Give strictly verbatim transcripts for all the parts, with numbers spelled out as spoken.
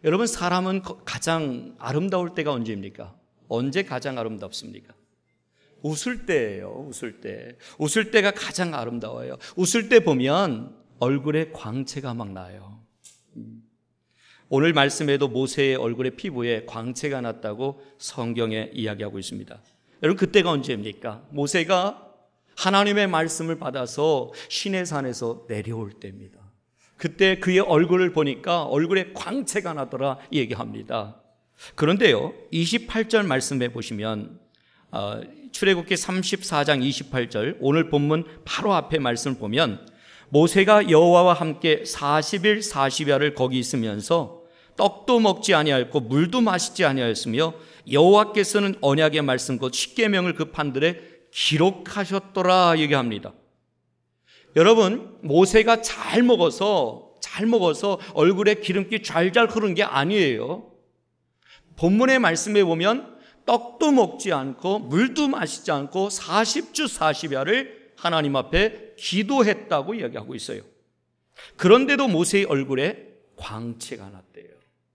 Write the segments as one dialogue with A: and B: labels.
A: 여러분, 사람은 가장 아름다울 때가 언제입니까? 언제 가장 아름답습니까? 웃을 때예요. 웃을 때. 웃을 때가 가장 아름다워요. 웃을 때 보면 얼굴에 광채가 막 나요. 오늘 말씀에도 모세의 얼굴에 피부에 광채가 났다고 성경에 이야기하고 있습니다. 여러분, 그때가 언제입니까? 모세가 하나님의 말씀을 받아서 시내산에서 내려올 때입니다. 그때 그의 얼굴을 보니까 얼굴에 광채가 나더라 얘기합니다. 그런데요, 이십팔 절 말씀해 보시면 어, 출애굽기 삼십사 장 이십팔 절, 오늘 본문 바로 앞에 말씀을 보면 모세가 여호와와 함께 사십 일 사십 야를 거기 있으면서 떡도 먹지 아니하였고 물도 마시지 아니하였으며 여호와께서는 언약의 말씀 곧 십계명을 그 판들에 기록하셨더라 얘기합니다. 여러분, 모세가 잘 먹어서 잘 먹어서 얼굴에 기름기 잘잘 흐른 게 아니에요. 본문의 말씀에 보면 떡도 먹지 않고 물도 마시지 않고 사십 주 사십 야를 하나님 앞에 기도했다고 이야기하고 있어요. 그런데도 모세의 얼굴에 광채가 났대요.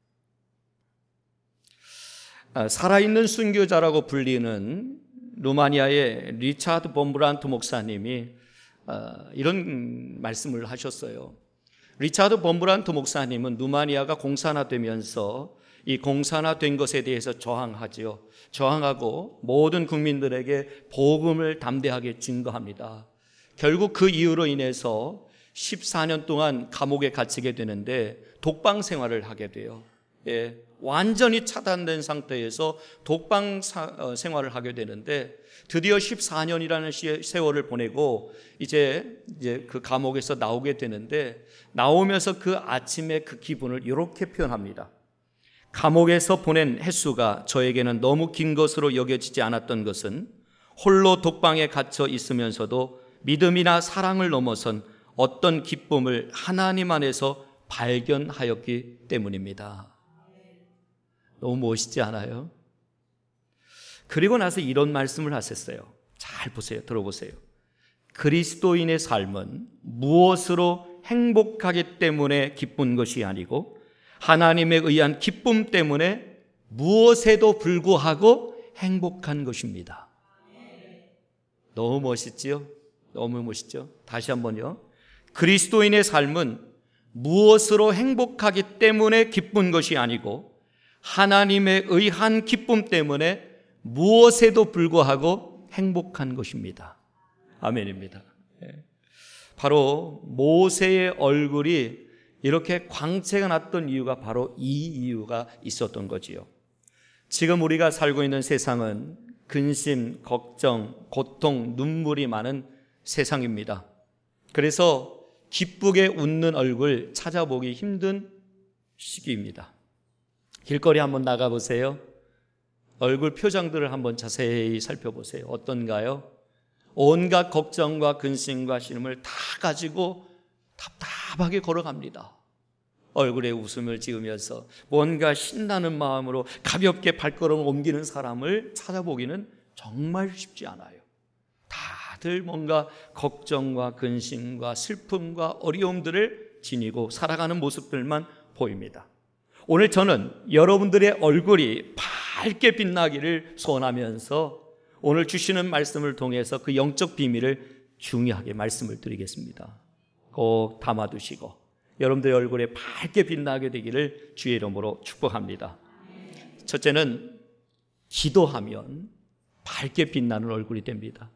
A: 살아있는 순교자라고 불리는 루마니아의 리차드 범브란트 목사님이 이런 말씀을 하셨어요. 리차드 범브란트 목사님은 루마니아가 공산화되면서 이 공산화된 것에 대해서 저항하지요. 저항하고 모든 국민들에게 복음을 담대하게 증거합니다. 결국 그 이유로 인해서 십사 년 동안 감옥에 갇히게 되는데 독방 생활을 하게 돼요. 예, 완전히 차단된 상태에서 독방 사, 어, 생활을 하게 되는데 드디어 십사 년이라는 세월을 보내고 이제, 이제 그 감옥에서 나오게 되는데 나오면서 그 아침에 그 기분을 이렇게 표현합니다. 감옥에서 보낸 횟수가 저에게는 너무 긴 것으로 여겨지지 않았던 것은 홀로 독방에 갇혀 있으면서도 믿음이나 사랑을 넘어선 어떤 기쁨을 하나님 안에서 발견하였기 때문입니다. 너무 멋있지 않아요? 그리고 나서 이런 말씀을 하셨어요. 잘 보세요. 들어보세요. 그리스도인의 삶은 무엇으로 행복하기 때문에 기쁜 것이 아니고 하나님에 의한 기쁨 때문에 무엇에도 불구하고 행복한 것입니다. 너무 멋있지요? 너무 멋있죠? 다시 한번요. 그리스도인의 삶은 무엇으로 행복하기 때문에 기쁜 것이 아니고 하나님에 의한 기쁨 때문에 무엇에도 불구하고 행복한 것입니다. 아멘입니다. 바로 모세의 얼굴이 이렇게 광채가 났던 이유가 바로 이 이유가 있었던 거지요. 지금 우리가 살고 있는 세상은 근심, 걱정, 고통, 눈물이 많은 세상입니다. 그래서 기쁘게 웃는 얼굴 찾아보기 힘든 시기입니다. 길거리 한번 나가보세요. 얼굴 표정들을 한번 자세히 살펴보세요. 어떤가요? 온갖 걱정과 근심과 신음을 다 가지고 답답하게 걸어갑니다. 얼굴에 웃음을 지으면서 뭔가 신나는 마음으로 가볍게 발걸음을 옮기는 사람을 찾아보기는 정말 쉽지 않아요. 다들 뭔가 걱정과 근심과 슬픔과 어려움들을 지니고 살아가는 모습들만 보입니다. 오늘 저는 여러분들의 얼굴이 밝게 빛나기를 소원하면서 오늘 주시는 말씀을 통해서 그 영적 비밀을 중요하게 말씀을 드리겠습니다. 꼭 담아두시고 여러분들의 얼굴에 밝게 빛나게 되기를 주의 이름으로 축복합니다. 첫째는 기도하면 밝게 빛나는 얼굴이 됩니다.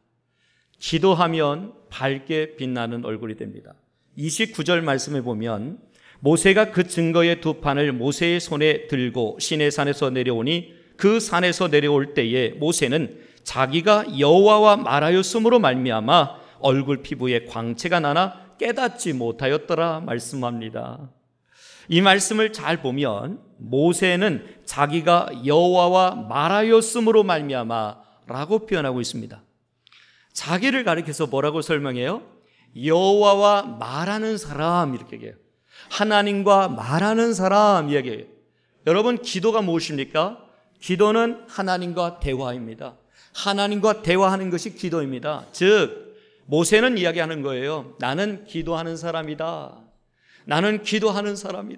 A: 기도하면 밝게 빛나는 얼굴이 됩니다. 이십구 절 말씀에 보면 모세가 그 증거의 두 판을 모세의 손에 들고 시내산에서 내려오니 그 산에서 내려올 때에 모세는 자기가 여호와와 말하였으므로 말미암아 얼굴 피부에 광채가 나나 깨닫지 못하였더라 말씀합니다. 이 말씀을 잘 보면 모세는 자기가 여호와와 말하였으므로 말미암아 라고 표현하고 있습니다. 자기를 가리켜서 뭐라고 설명해요? 여호와와 말하는 사람 이렇게 얘기해요. 하나님과 말하는 사람 이야기해요. 여러분, 기도가 무엇입니까? 기도는 하나님과 대화입니다. 하나님과 대화하는 것이 기도입니다. 즉 모세는 이야기하는 거예요. 나는 기도하는 사람이다. 나는 기도하는 사람이다.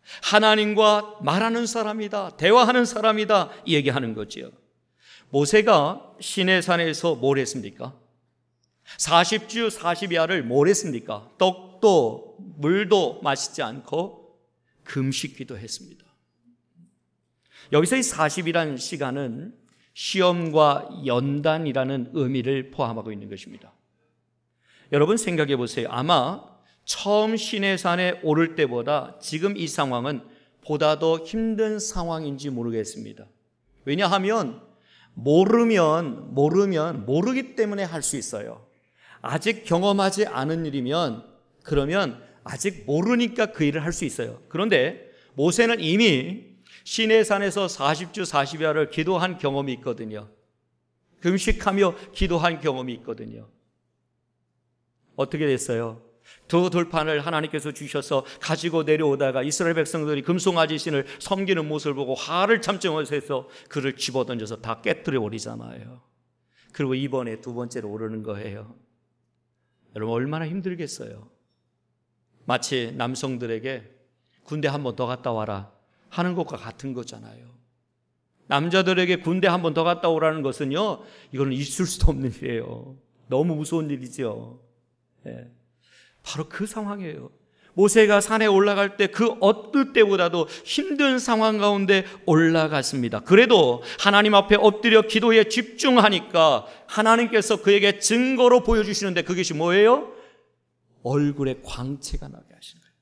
A: 하나님과 말하는 사람이다, 대화하는 사람이다, 이 얘기하는 거지요. 모세가 시내산에서 뭘 했습니까? 사십 주 사십 야를 뭘 했습니까? 떡도 물도 마시지 않고 금식기도 했습니다. 여기서 이 사십이라는 시간은 시험과 연단이라는 의미를 포함하고 있는 것입니다. 여러분 생각해 보세요. 아마 처음 시내산에 오를 때보다 지금 이 상황은 보다 더 힘든 상황인지 모르겠습니다. 왜냐하면 모르면 모르면 모르기 때문에 할 수 있어요. 아직 경험하지 않은 일이면 그러면 아직 모르니까 그 일을 할 수 있어요. 그런데 모세는 이미 시내산에서 사십 주 사십 야를 기도한 경험이 있거든요. 금식하며 기도한 경험이 있거든요. 어떻게 됐어요? 두 돌판을 하나님께서 주셔서 가지고 내려오다가 이스라엘 백성들이 금송아지 신을 섬기는 모습을 보고 화를 참지 못해서 그를 집어던져서 다 깨뜨려 버리잖아요. 그리고 이번에 두 번째로 오르는 거예요. 여러분 얼마나 힘들겠어요. 마치 남성들에게 군대 한 번 더 갔다 와라 하는 것과 같은 거잖아요. 남자들에게 군대 한 번 더 갔다 오라는 것은요, 이거는 있을 수도 없는 일이에요. 너무 무서운 일이죠. 네. 바로 그 상황이에요. 모세가 산에 올라갈 때 그 어떨 때보다도 힘든 상황 가운데 올라갔습니다. 그래도 하나님 앞에 엎드려 기도에 집중하니까 하나님께서 그에게 증거로 보여주시는데 그것이 뭐예요? 얼굴에 광채가 나게 하신 거예요.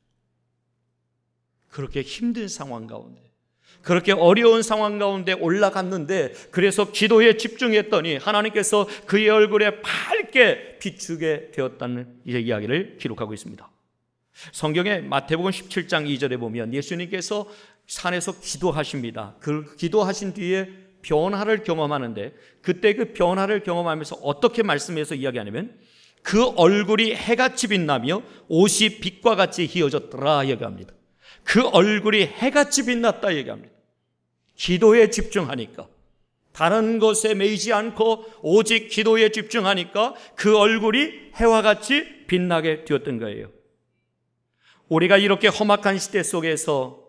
A: 그렇게 힘든 상황 가운데, 그렇게 어려운 상황 가운데 올라갔는데, 그래서 기도에 집중했더니 하나님께서 그의 얼굴에 밝게 비추게 되었다는 이야기를 기록하고 있습니다. 성경에 마태복음 십칠 장 이 절에 보면 예수님께서 산에서 기도하십니다. 그 기도하신 뒤에 변화를 경험하는데, 그때 그 변화를 경험하면서 어떻게 말씀해서 이야기하냐면 그 얼굴이 해같이 빛나며 옷이 빛과 같이 희어졌더라 얘기합니다. 그 얼굴이 해같이 빛났다 얘기합니다. 기도에 집중하니까, 다른 것에 매이지 않고 오직 기도에 집중하니까 그 얼굴이 해와 같이 빛나게 되었던 거예요. 우리가 이렇게 험악한 시대 속에서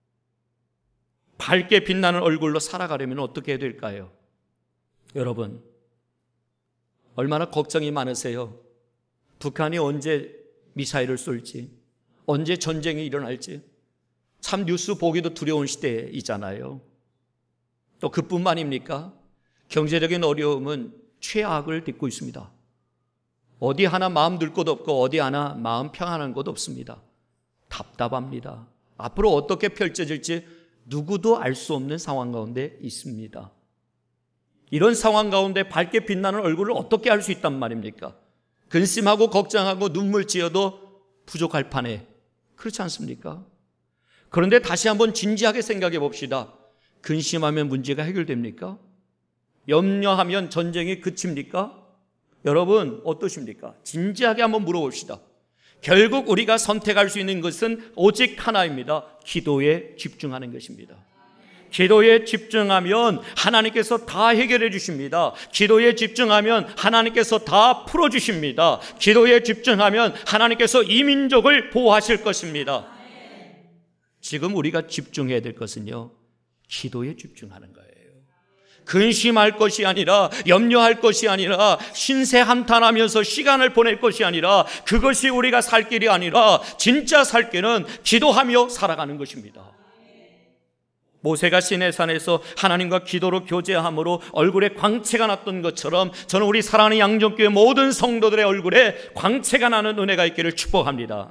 A: 밝게 빛나는 얼굴로 살아가려면 어떻게 해야 될까요? 여러분 얼마나 걱정이 많으세요? 북한이 언제 미사일을 쏠지, 언제 전쟁이 일어날지 참 뉴스 보기도 두려운 시대이잖아요. 또 그뿐만입니까? 경제적인 어려움은 최악을 딛고 있습니다. 어디 하나 마음 둘 곳 없고 어디 하나 마음 평안한 곳 없습니다. 답답합니다. 앞으로 어떻게 펼쳐질지 누구도 알 수 없는 상황 가운데 있습니다. 이런 상황 가운데 밝게 빛나는 얼굴을 어떻게 할 수 있단 말입니까? 근심하고 걱정하고 눈물 지어도 부족할 판에, 그렇지 않습니까? 그런데 다시 한번 진지하게 생각해 봅시다. 근심하면 문제가 해결됩니까? 염려하면 전쟁이 그칩니까? 여러분 어떠십니까? 진지하게 한번 물어봅시다. 결국 우리가 선택할 수 있는 것은 오직 하나입니다. 기도에 집중하는 것입니다. 기도에 집중하면 하나님께서 다 해결해 주십니다. 기도에 집중하면 하나님께서 다 풀어 주십니다. 기도에 집중하면 하나님께서 이 민족을 보호하실 것입니다. 지금 우리가 집중해야 될 것은요, 기도에 집중하는 거예요. 근심할 것이 아니라, 염려할 것이 아니라, 신세 한탄하면서 시간을 보낼 것이 아니라, 그것이 우리가 살 길이 아니라 진짜 살 길은 기도하며 살아가는 것입니다. 모세가 시내산에서 하나님과 기도로 교제함으로 얼굴에 광채가 났던 것처럼 저는 우리 사랑하는 양정교회 모든 성도들의 얼굴에 광채가 나는 은혜가 있기를 축복합니다.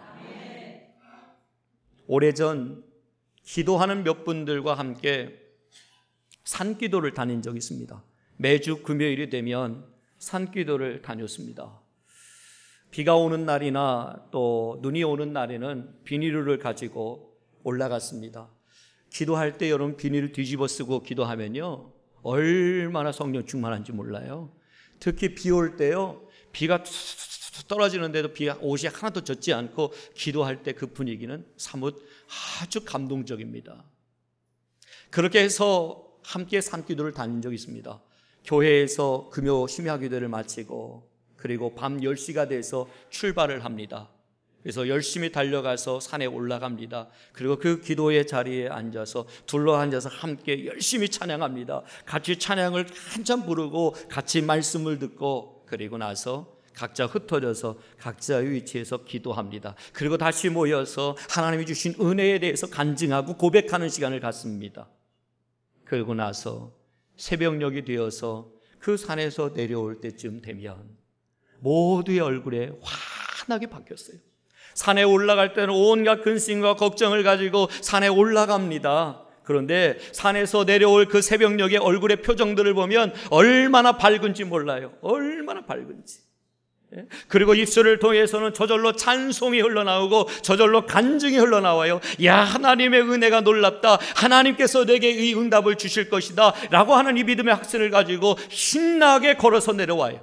A: 오래전 기도하는 몇 분들과 함께 산기도를 다닌 적이 있습니다. 매주 금요일이 되면 산기도를 다녔습니다. 비가 오는 날이나 또 눈이 오는 날에는 비닐을 가지고 올라갔습니다. 기도할 때 여러분 비닐을 뒤집어 쓰고 기도하면요 얼마나 성령 충만한지 몰라요. 특히 비 올 때요, 비가 떨어지는데도 비가 옷이 하나도 젖지 않고 기도할 때 그 분위기는 사뭇 아주 감동적입니다. 그렇게 해서 함께 산기도를 다닌 적이 있습니다. 교회에서 금요 심야기도를 마치고 그리고 밤 열 시가 돼서 출발을 합니다. 그래서 열심히 달려가서 산에 올라갑니다. 그리고 그 기도의 자리에 앉아서 둘러앉아서 함께 열심히 찬양합니다. 같이 찬양을 한참 부르고 같이 말씀을 듣고 그리고 나서 각자 흩어져서 각자의 위치에서 기도합니다. 그리고 다시 모여서 하나님이 주신 은혜에 대해서 간증하고 고백하는 시간을 갖습니다. 그러고 나서 새벽녘이 되어서 그 산에서 내려올 때쯤 되면 모두의 얼굴에 환하게 바뀌었어요. 산에 올라갈 때는 온갖 근심과 걱정을 가지고 산에 올라갑니다. 그런데 산에서 내려올 그 새벽녘의 얼굴의 표정들을 보면 얼마나 밝은지 몰라요. 얼마나 밝은지. 그리고 입술을 통해서는 저절로 찬송이 흘러나오고 저절로 간증이 흘러나와요. 야, 하나님의 은혜가 놀랍다. 하나님께서 내게 이 응답을 주실 것이다 라고 하는 이 믿음의 확신을 가지고 신나게 걸어서 내려와요.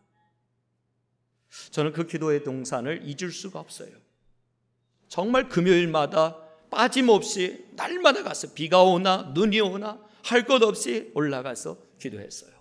A: 저는 그 기도의 동산을 잊을 수가 없어요. 정말 금요일마다 빠짐없이 날마다 가서 비가 오나 눈이 오나 할 것 없이 올라가서 기도했어요.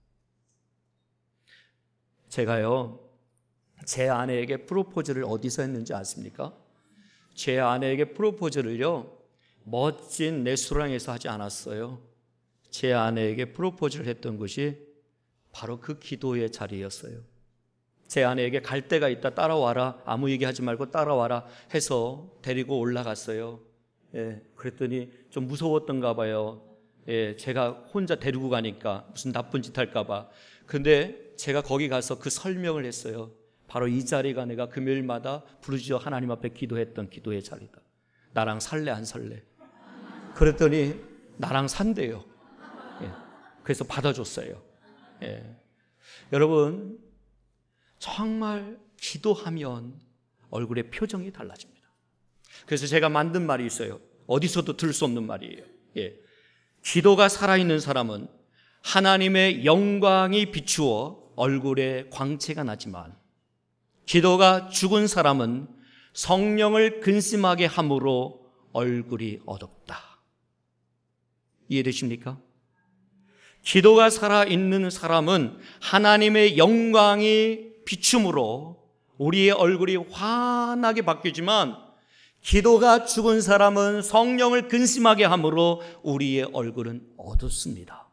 A: 제가요 제 아내에게 프로포즈를 어디서 했는지 아십니까? 제 아내에게 프로포즈를요 멋진 레스토랑에서 하지 않았어요. 제 아내에게 프로포즈를 했던 것이 바로 그 기도의 자리였어요. 제 아내에게 갈 데가 있다, 따라와라, 아무 얘기하지 말고 따라와라 해서 데리고 올라갔어요. 예, 그랬더니 좀 무서웠던가 봐요. 예, 제가 혼자 데리고 가니까 무슨 나쁜 짓 할까 봐. 근데 제가 거기 가서 그 설명을 했어요. 바로 이 자리가 내가 금요일마다 부르짖어 하나님 앞에 기도했던 기도의 자리다. 나랑 살래 안 살래? 그랬더니 나랑 산대요. 예, 그래서 받아줬어요. 예. 여러분 정말 기도하면 얼굴의 표정이 달라집니다. 그래서 제가 만든 말이 있어요. 어디서도 들을 수 없는 말이에요. 예. 기도가 살아있는 사람은 하나님의 영광이 비추어 얼굴에 광채가 나지만 기도가 죽은 사람은 성령을 근심하게 함으로 얼굴이 어둡다. 이해되십니까? 기도가 살아있는 사람은 하나님의 영광이 비춤으로 우리의 얼굴이 환하게 바뀌지만 기도가 죽은 사람은 성령을 근심하게 함으로 우리의 얼굴은 어둡습니다.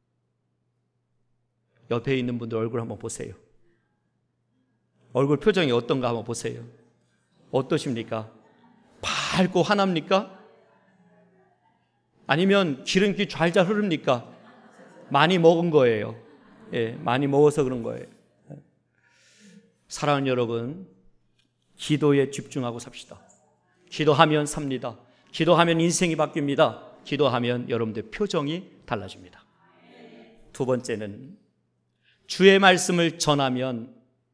A: 옆에 있는 분들 얼굴 한번 보세요. 얼굴 표정이 어떤가 한번 보세요. 어떠십니까? 밝고 환합니까? 아니면 기름기 좔좔 흐릅니까? 많이 먹은 거예요. 예, 많이 먹어서 그런 거예요. 사랑하는 여러분, 기도에 집중하고 삽시다. 기도하면 삽니다. 기도하면 인생이 바뀝니다. 기도하면 여러분들 표정이 달라집니다. 두 번째는 주의 말씀을 전하면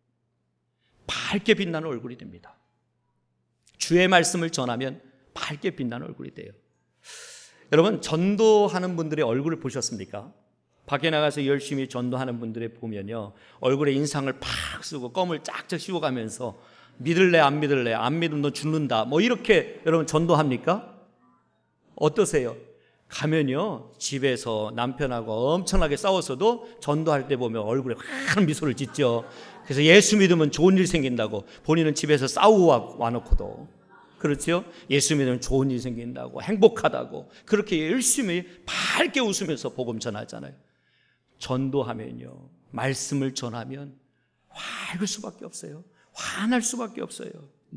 A: 밝게 빛나는 얼굴이 됩니다. 주의 말씀을 전하면 밝게 빛나는 얼굴이 돼요. 여러분 전도하는 분들의 얼굴을 보셨습니까? 밖에 나가서 열심히 전도하는 분들의 보면요 얼굴에 인상을 팍 쓰고 껌을 쫙쫙 씌워가면서 믿을래 안 믿을래 안 믿으면 너 죽는다 뭐 이렇게 여러분 전도합니까? 어떠세요? 가면요 집에서 남편하고 엄청나게 싸웠어도 전도할 때 보면 얼굴에 환한 미소를 짓죠. 그래서 예수 믿으면 좋은 일 생긴다고 본인은 집에서 싸우고 와놓고도 그렇죠? 예수 믿으면 좋은 일 생긴다고 행복하다고 그렇게 열심히 밝게 웃으면서 복음 전하잖아요. 전도하면요 말씀을 전하면 밝을 수밖에 없어요. 환할 수밖에 없어요.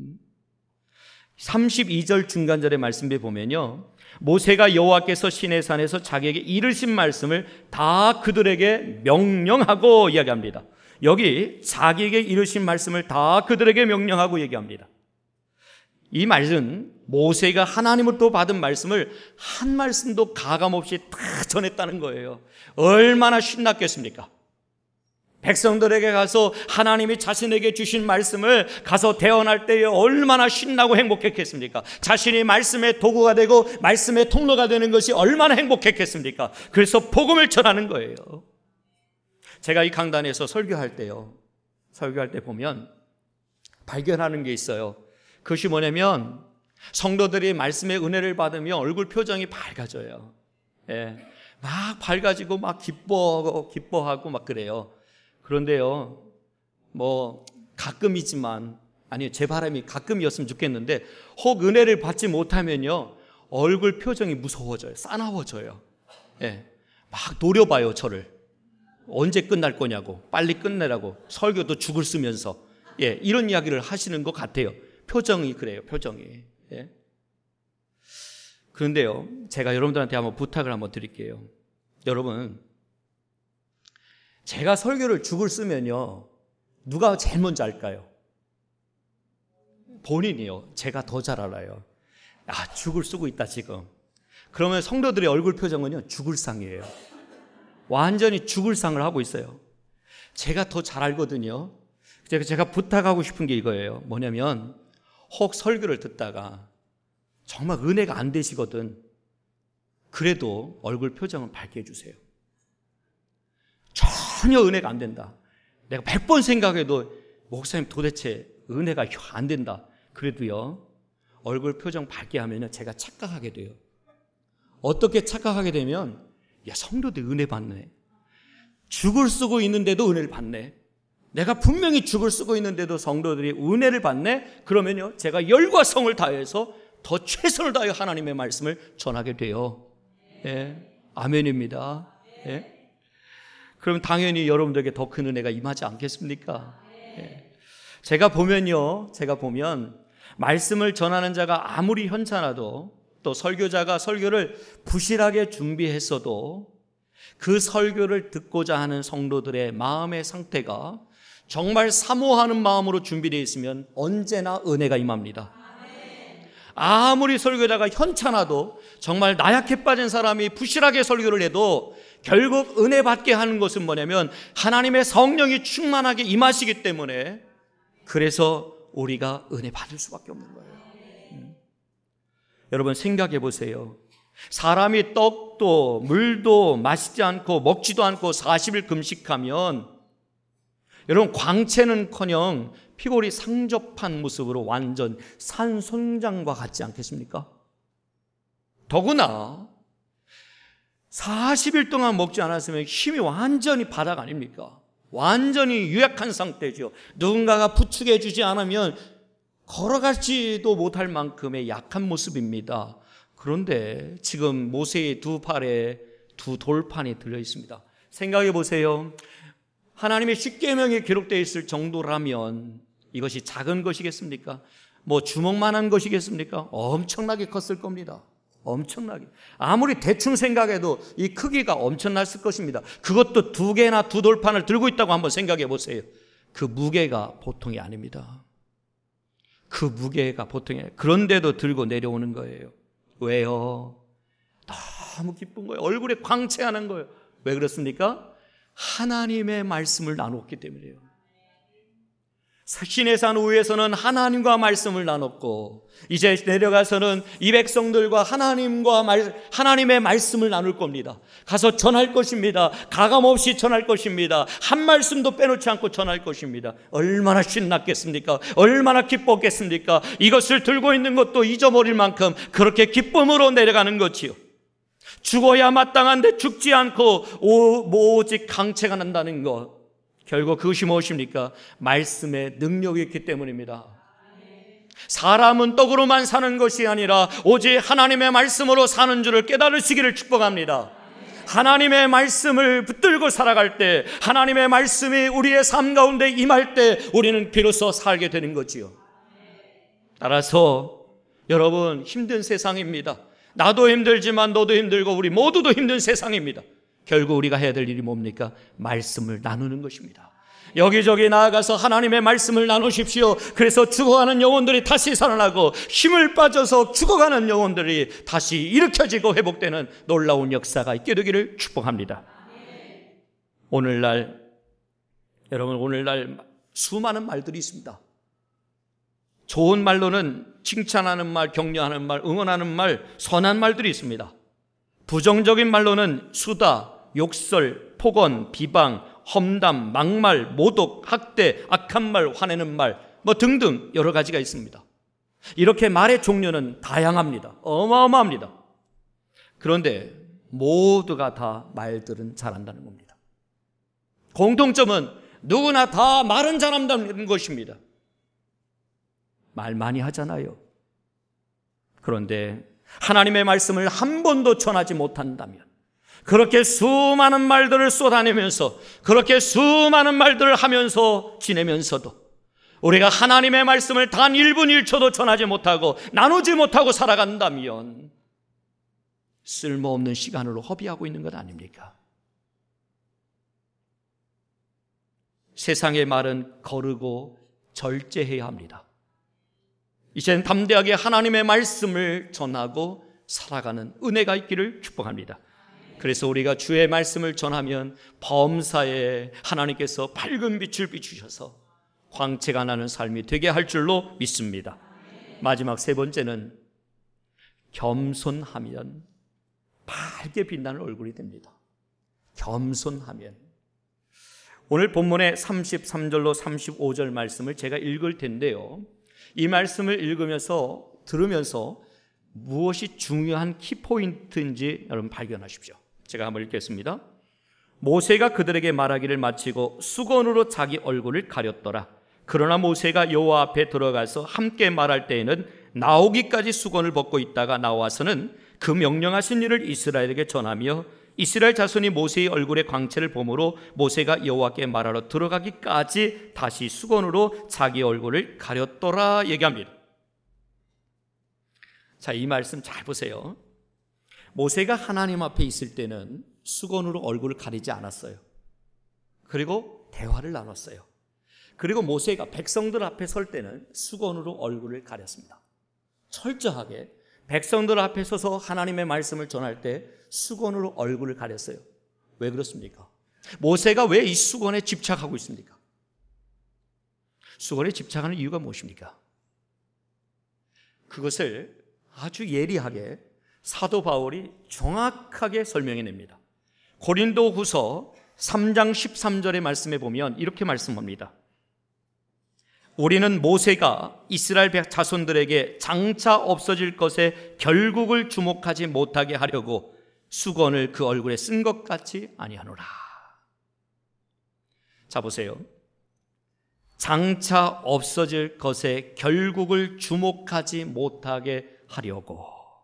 A: 삼십이 절 중간절의 말씀에 보면요 모세가 여호와께서 시내산에서 자기에게 이르신 말씀을 다 그들에게 명령하고 이야기합니다. 여기 자기에게 이르신 말씀을 다 그들에게 명령하고 얘기합니다. 이 말은 모세가 하나님으로부터 받은 말씀을 한 말씀도 가감없이 다 전했다는 거예요. 얼마나 신났겠습니까? 백성들에게 가서 하나님이 자신에게 주신 말씀을 가서 대언할 때에 얼마나 신나고 행복했겠습니까? 자신이 말씀의 도구가 되고 말씀의 통로가 되는 것이 얼마나 행복했겠습니까? 그래서 복음을 전하는 거예요. 제가 이 강단에서 설교할 때요 설교할 때 보면 발견하는 게 있어요. 그것이 뭐냐면 성도들이 말씀의 은혜를 받으면 얼굴 표정이 밝아져요. 예, 막 밝아지고 막 기뻐하고 기뻐하고 막 그래요. 그런데요 뭐 가끔이지만 아니요, 제 바람이 가끔이었으면 좋겠는데 혹 은혜를 받지 못하면요 얼굴 표정이 무서워져요. 싸나워져요. 예, 막 노려봐요 저를. 언제 끝날 거냐고, 빨리 끝내라고, 설교도 죽을 쓰면서 예, 이런 이야기를 하시는 것 같아요. 표정이 그래요. 표정이. 예. 그런데요 제가 여러분들한테 한번 부탁을 한번 드릴게요. 여러분, 제가 설교를 죽을 쓰면요 누가 제일 먼저 알까요? 본인이요. 제가 더 잘 알아요. 아, 죽을 쓰고 있다 지금. 그러면 성도들의 얼굴 표정은요 죽을 상이에요. 완전히 죽을 상을 하고 있어요. 제가 더 잘 알거든요. 제가 부탁하고 싶은 게 이거예요. 뭐냐면 혹 설교를 듣다가 정말 은혜가 안 되시거든. 그래도 얼굴 표정은 밝게 해주세요. 전혀 은혜가 안 된다. 내가 백 번 생각해도 목사님 도대체 은혜가 안 된다. 그래도요 얼굴 표정 밝게 하면 제가 착각하게 돼요. 어떻게 착각하게 되면, 야, 성도들 은혜 받네. 죽을 쓰고 있는데도 은혜를 받네. 내가 분명히 죽을 쓰고 있는데도 성도들이 은혜를 받네. 그러면요 제가 열과 성을 다해서 더 최선을 다해 하나님의 말씀을 전하게 돼요. 예, 아멘입니다. 예. 그럼 당연히 여러분들에게 더 큰 은혜가 임하지 않겠습니까? 예. 제가 보면요 제가 보면 말씀을 전하는 자가 아무리 현찮아도, 또 설교자가 설교를 부실하게 준비했어도 그 설교를 듣고자 하는 성도들의 마음의 상태가 정말 사모하는 마음으로 준비되어 있으면 언제나 은혜가 임합니다. 아무리 설교자가 현찮아도, 정말 나약해 빠진 사람이 부실하게 설교를 해도 결국 은혜 받게 하는 것은 뭐냐면 하나님의 성령이 충만하게 임하시기 때문에, 그래서 우리가 은혜 받을 수밖에 없는 거예요. 음. 여러분 생각해 보세요. 사람이 떡도 물도 마시지 않고 먹지도 않고 사십 일 금식하면 여러분 광채는커녕 피골이 상접한 모습으로 완전 산송장과 같지 않겠습니까? 더구나 사십 일 동안 먹지 않았으면 힘이 완전히 바닥 아닙니까? 완전히 유약한 상태죠. 누군가가 부축해 주지 않으면 걸어가지도 못할 만큼의 약한 모습입니다. 그런데 지금 모세의 두 팔에 두 돌판이 들려 있습니다. 생각해 보세요. 하나님의 십계명에 기록되어 있을 정도라면 이것이 작은 것이겠습니까? 뭐 주먹만한 것이겠습니까? 엄청나게 컸을 겁니다. 엄청나게. 아무리 대충 생각해도 이 크기가 엄청났을 것입니다. 그것도 두 개나 두 돌판을 들고 있다고 한번 생각해 보세요. 그 무게가 보통이 아닙니다. 그 무게가 보통이 아니에요. 그런데도 들고 내려오는 거예요. 왜요? 너무 기쁜 거예요. 얼굴에 광채하는 거예요. 왜 그렇습니까? 하나님의 말씀을 나눴기 때문이에요. 시내산 위에서는 하나님과 말씀을 나눴고, 이제 내려가서는 이 백성들과 하나님과 말, 하나님의 말씀을 나눌 겁니다. 가서 전할 것입니다. 가감없이 전할 것입니다. 한 말씀도 빼놓지 않고 전할 것입니다. 얼마나 신났겠습니까? 얼마나 기뻤겠습니까? 이것을 들고 있는 것도 잊어버릴 만큼 그렇게 기쁨으로 내려가는 것이요, 죽어야 마땅한데 죽지 않고 오직 강체가 난다는 것, 결국 그것이 무엇입니까? 말씀의 능력이 있기 때문입니다. 사람은 떡으로만 사는 것이 아니라 오직 하나님의 말씀으로 사는 줄을 깨달으시기를 축복합니다. 하나님의 말씀을 붙들고 살아갈 때, 하나님의 말씀이 우리의 삶 가운데 임할 때 우리는 비로소 살게 되는 거지요. 따라서 여러분, 힘든 세상입니다. 나도 힘들지만 너도 힘들고 우리 모두도 힘든 세상입니다. 결국 우리가 해야 될 일이 뭡니까? 말씀을 나누는 것입니다. 여기저기 나아가서 하나님의 말씀을 나누십시오. 그래서 죽어가는 영혼들이 다시 살아나고, 힘을 빠져서 죽어가는 영혼들이 다시 일으켜지고 회복되는 놀라운 역사가 있게 되기를 축복합니다. 오늘날, 여러분, 오늘날 수많은 말들이 있습니다. 좋은 말로는 칭찬하는 말, 격려하는 말, 응원하는 말, 선한 말들이 있습니다. 부정적인 말로는 수다, 욕설, 폭언, 비방, 험담, 막말, 모독, 학대, 악한 말, 화내는 말, 뭐 등등 여러 가지가 있습니다. 이렇게 말의 종류는 다양합니다. 어마어마합니다. 그런데 모두가 다 말들은 잘한다는 겁니다. 공통점은 누구나 다 말은 잘한다는 것입니다. 말 많이 하잖아요. 그런데 하나님의 말씀을 한 번도 전하지 못한다면, 그렇게 수많은 말들을 쏟아내면서, 그렇게 수많은 말들을 하면서 지내면서도 우리가 하나님의 말씀을 단 일 분 일 초도 전하지 못하고 나누지 못하고 살아간다면 쓸모없는 시간으로 허비하고 있는 것 아닙니까? 세상의 말은 거르고 절제해야 합니다. 이제는 담대하게 하나님의 말씀을 전하고 살아가는 은혜가 있기를 축복합니다. 그래서 우리가 주의 말씀을 전하면 범사에 하나님께서 밝은 빛을 비추셔서 광채가 나는 삶이 되게 할 줄로 믿습니다. 마지막 세 번째는 겸손하면 밝게 빛나는 얼굴이 됩니다. 겸손하면. 오늘 본문의 삼십삼 절로 삼십오 절 말씀을 제가 읽을 텐데요, 이 말씀을 읽으면서 들으면서 무엇이 중요한 키포인트인지 여러분 발견하십시오. 제가 한번 읽겠습니다. 모세가 그들에게 말하기를 마치고 수건으로 자기 얼굴을 가렸더라. 그러나 모세가 여호와 앞에 들어가서 함께 말할 때에는 나오기까지 수건을 벗고 있다가 나와서는 그 명령하신 일을 이스라엘에게 전하며 이스라엘 자손이 모세의 얼굴의 광채를 보므로 모세가 여호와께 말하러 들어가기까지 다시 수건으로 자기 얼굴을 가렸더라 얘기합니다. 자, 이 말씀 잘 보세요. 모세가 하나님 앞에 있을 때는 수건으로 얼굴을 가리지 않았어요. 그리고 대화를 나눴어요. 그리고 모세가 백성들 앞에 설 때는 수건으로 얼굴을 가렸습니다. 철저하게 백성들 앞에 서서 하나님의 말씀을 전할 때 수건으로 얼굴을 가렸어요. 왜 그렇습니까? 모세가 왜 이 수건에 집착하고 있습니까? 수건에 집착하는 이유가 무엇입니까? 그것을 아주 예리하게 사도 바울이 정확하게 설명해냅니다. 고린도후서 삼 장 십삼 절의 말씀에 보면 이렇게 말씀합니다. 우리는 모세가 이스라엘 자손들에게 장차 없어질 것에 결국을 주목하지 못하게 하려고 수건을 그 얼굴에 쓴 것 같이 아니하노라. 자, 보세요. 장차 없어질 것에 결국을 주목하지 못하게 하려고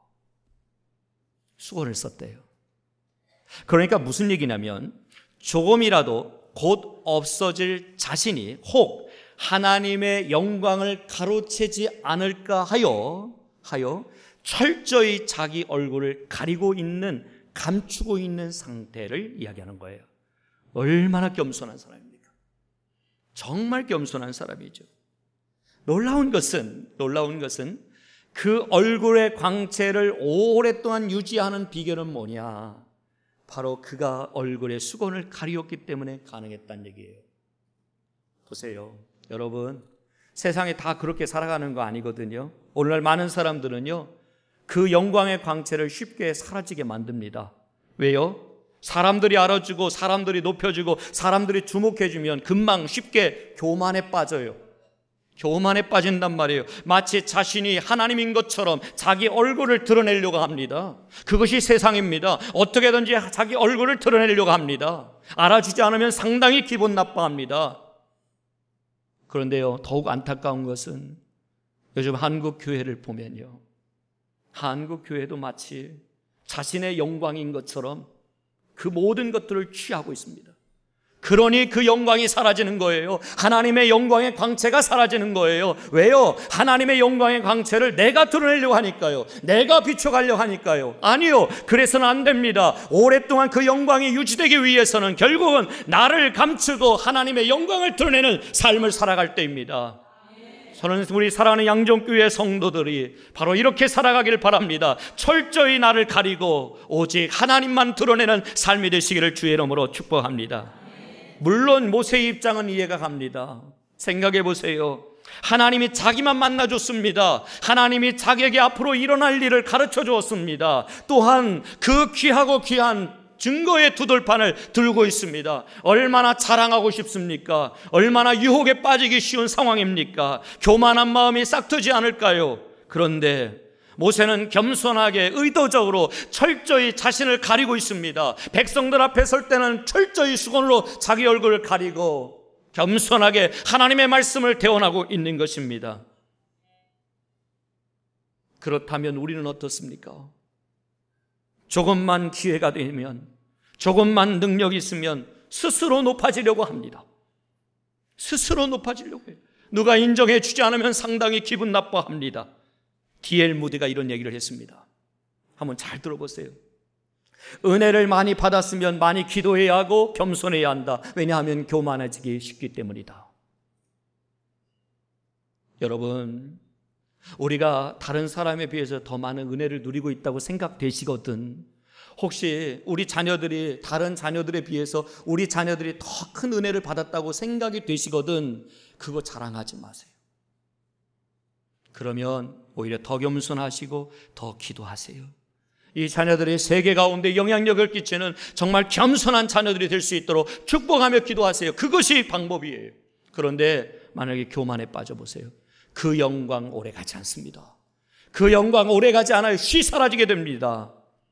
A: 수건을 썼대요. 그러니까 무슨 얘기냐면 조금이라도 곧 없어질 자신이 혹 하나님의 영광을 가로채지 않을까 하여 하여 철저히 자기 얼굴을 가리고 있는, 감추고 있는 상태를 이야기하는 거예요. 얼마나 겸손한 사람입니까? 정말 겸손한 사람이죠. 놀라운 것은 놀라운 것은 그 얼굴의 광채를 오랫동안 유지하는 비결은 뭐냐? 바로 그가 얼굴에 수건을 가리었기 때문에 가능했다는 얘기예요. 보세요. 여러분, 세상에 다 그렇게 살아가는 거 아니거든요. 오늘날 많은 사람들은요, 그 영광의 광채를 쉽게 사라지게 만듭니다. 왜요? 사람들이 알아주고 사람들이 높여주고 사람들이 주목해주면 금방 쉽게 교만에 빠져요. 교만에 빠진단 말이에요. 마치 자신이 하나님인 것처럼 자기 얼굴을 드러내려고 합니다. 그것이 세상입니다. 어떻게든지 자기 얼굴을 드러내려고 합니다. 알아주지 않으면 상당히 기분 나빠합니다. 그런데요, 더욱 안타까운 것은 요즘 한국 교회를 보면요, 한국 교회도 마치 자신의 영광인 것처럼 그 모든 것들을 취하고 있습니다. 그러니 그 영광이 사라지는 거예요. 하나님의 영광의 광채가 사라지는 거예요. 왜요? 하나님의 영광의 광채를 내가 드러내려고 하니까요. 내가 비춰가려고 하니까요. 아니요, 그래서는 안 됩니다. 오랫동안 그 영광이 유지되기 위해서는 결국은 나를 감추고 하나님의 영광을 드러내는 삶을 살아갈 때입니다. 저는 우리 사랑하는 양정교회 성도들이 바로 이렇게 살아가길 바랍니다. 철저히 나를 가리고 오직 하나님만 드러내는 삶이 되시기를 주의 이름으로 축복합니다. 물론 모세의 입장은 이해가 갑니다. 생각해 보세요. 하나님이 자기만 만나줬습니다. 하나님이 자기에게 앞으로 일어날 일을 가르쳐 주었습니다. 또한 그 귀하고 귀한 증거의 두 돌판을 들고 있습니다. 얼마나 자랑하고 싶습니까? 얼마나 유혹에 빠지기 쉬운 상황입니까? 교만한 마음이 싹트지 않을까요? 그런데 모세는 겸손하게 의도적으로 철저히 자신을 가리고 있습니다. 백성들 앞에 설 때는 철저히 수건으로 자기 얼굴을 가리고 겸손하게 하나님의 말씀을 대언하고 있는 것입니다. 그렇다면 우리는 어떻습니까? 조금만 기회가 되면, 조금만 능력이 있으면 스스로 높아지려고 합니다. 스스로 높아지려고 해요. 누가 인정해 주지 않으면 상당히 기분 나빠합니다. 디엘 무디가 이런 얘기를 했습니다. 한번 잘 들어보세요. 은혜를 많이 받았으면 많이 기도해야 하고 겸손해야 한다. 왜냐하면 교만해지기 쉽기 때문이다. 여러분, 우리가 다른 사람에 비해서 더 많은 은혜를 누리고 있다고 생각되시거든. 혹시 우리 자녀들이 다른 자녀들에 비해서 우리 자녀들이 더 큰 은혜를 받았다고 생각이 되시거든. 그거 자랑하지 마세요. 그러면 오히려 더 겸손하시고 더 기도하세요. 이 자녀들이 세계 가운데 영향력을 끼치는 정말 겸손한 자녀들이 될 수 있도록 축복하며 기도하세요. 그것이 방법이에요. 그런데 만약에 교만에 빠져보세요. 그 영광 오래 가지 않습니다. 그 영광 오래 가지 않아요. 쉬 사라지게 됩니다.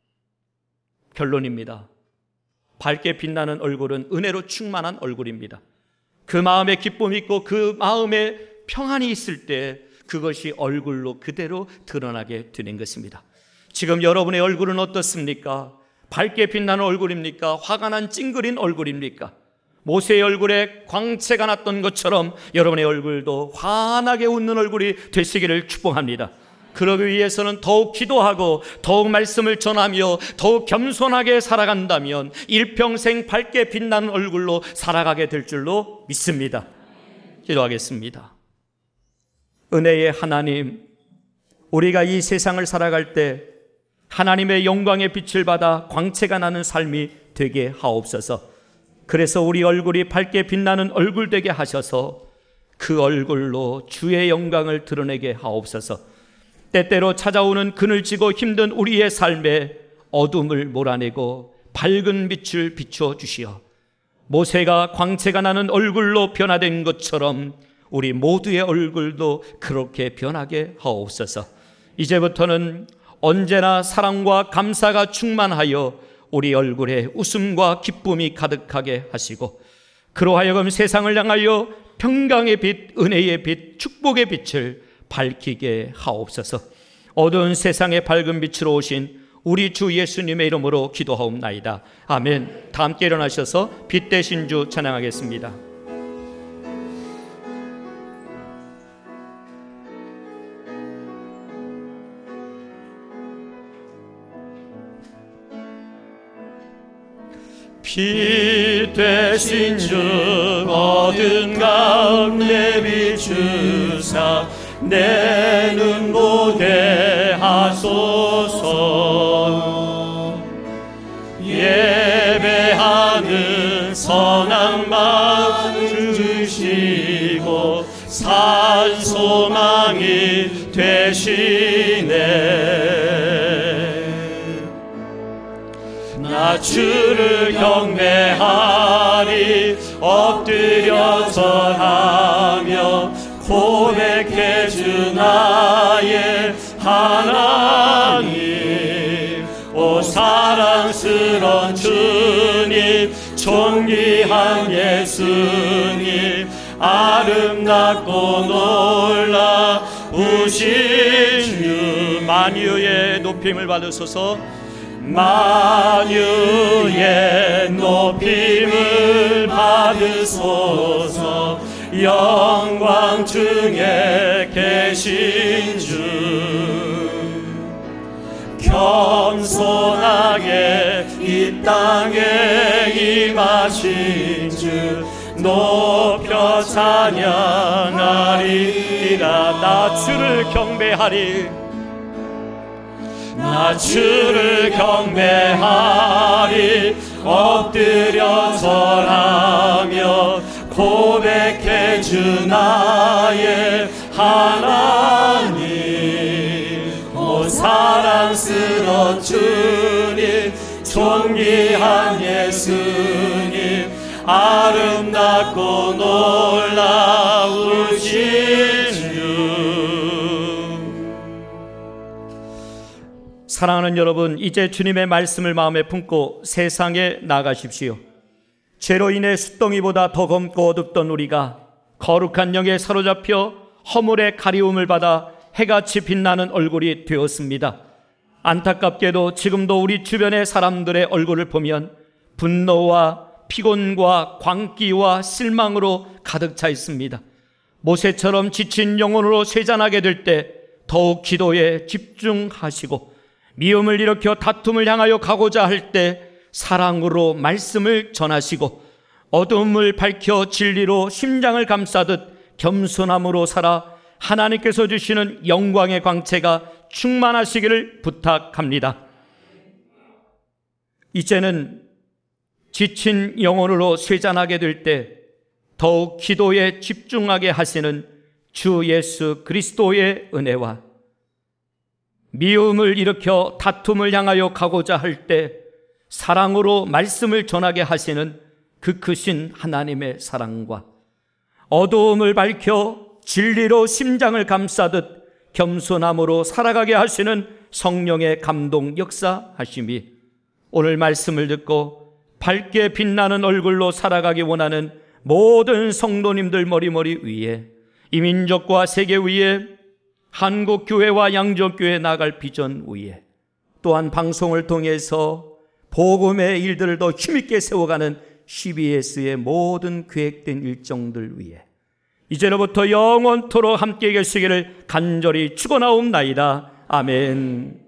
A: 결론입니다. 밝게 빛나는 얼굴은 은혜로 충만한 얼굴입니다. 그 마음에 기쁨이 있고 그 마음에 평안이 있을 때 그것이 얼굴로 그대로 드러나게 되는 것입니다. 지금 여러분의 얼굴은 어떻습니까? 밝게 빛나는 얼굴입니까? 화가 난 찡그린 얼굴입니까? 모세의 얼굴에 광채가 났던 것처럼 여러분의 얼굴도 환하게 웃는 얼굴이 되시기를 축복합니다. 그러기 위해서는 더욱 기도하고 더욱 말씀을 전하며 더욱 겸손하게 살아간다면 일평생 밝게 빛나는 얼굴로 살아가게 될 줄로 믿습니다. 기도하겠습니다. 은혜의 하나님, 우리가 이 세상을 살아갈 때 하나님의 영광의 빛을 받아 광채가 나는 삶이 되게 하옵소서. 그래서 우리 얼굴이 밝게 빛나는 얼굴 되게 하셔서 그 얼굴로 주의 영광을 드러내게 하옵소서. 때때로 찾아오는 그늘지고 힘든 우리의 삶에 어둠을 몰아내고 밝은 빛을 비춰 주시어 모세가 광채가 나는 얼굴로 변화된 것처럼 우리 모두의 얼굴도 그렇게 변하게 하옵소서. 이제부터는 언제나 사랑과 감사가 충만하여 우리 얼굴에 웃음과 기쁨이 가득하게 하시고 그로하여금 세상을 향하여 평강의 빛, 은혜의 빛, 축복의 빛을 밝히게 하옵소서. 어두운 세상의 밝은 빛으로 오신 우리 주 예수님의 이름으로 기도하옵나이다. 아멘. 다 함께 일어나셔서 빛 되신 주 찬양하겠습니다. 빛 되신 주 어두운 가운데 비추사 내 눈 보게 하소서. 예배하는 선한 마음 주시고 산 소망이 되시네. 나 주를 경배하리 엎드려 절하며 고백해 주 나의 하나님. 오 사랑스러운 주님, 존귀한 예수님, 아름답고 놀라우신 주, 만유의 높임을 받으소서. 만유의 높임을 받으소서. 영광 중에 계신 주, 겸손하게 이 땅에 임하신 주, 높여 찬양하리라. 나 주를 경배하리, 나 주를 경배하리 엎드려 절하며 고백해 주 나의 하나님. 오 사랑스러운 주님, 존귀한 예수님, 아름답고 놀라우신 주. 사랑하는 여러분, 이제 주님의 말씀을 마음에 품고 세상에 나가십시오. 죄로 인해 숫덩이보다 더 검고 어둡던 우리가 거룩한 영에 사로잡혀 허물의 가리움을 받아 해같이 빛나는 얼굴이 되었습니다. 안타깝게도 지금도 우리 주변의 사람들의 얼굴을 보면 분노와 피곤과 광기와 실망으로 가득 차 있습니다. 모세처럼 지친 영혼으로 쇠잔하게 될 때 더욱 기도에 집중하시고, 미움을 일으켜 다툼을 향하여 가고자 할 때 사랑으로 말씀을 전하시고, 어둠을 밝혀 진리로 심장을 감싸듯 겸손함으로 살아 하나님께서 주시는 영광의 광채가 충만하시기를 부탁합니다. 이제는 지친 영혼으로 쇠잔하게 될 때 더욱 기도에 집중하게 하시는 주 예수 그리스도의 은혜와, 미움을 일으켜 다툼을 향하여 가고자 할 때 사랑으로 말씀을 전하게 하시는 그 크신 하나님의 사랑과, 어두움을 밝혀 진리로 심장을 감싸듯 겸손함으로 살아가게 하시는 성령의 감동 역사하심이, 오늘 말씀을 듣고 밝게 빛나는 얼굴로 살아가기 원하는 모든 성도님들 머리머리 위에, 이 민족과 세계 위에, 한국교회와 양족교회 나갈 비전 위에, 또한 방송을 통해서 복음의 일들을 더 힘있게 세워가는 씨비에스의 모든 계획된 일정들 위에 이제로부터 영원토록 함께 계시기를 간절히 축원하옵나이다. 아멘.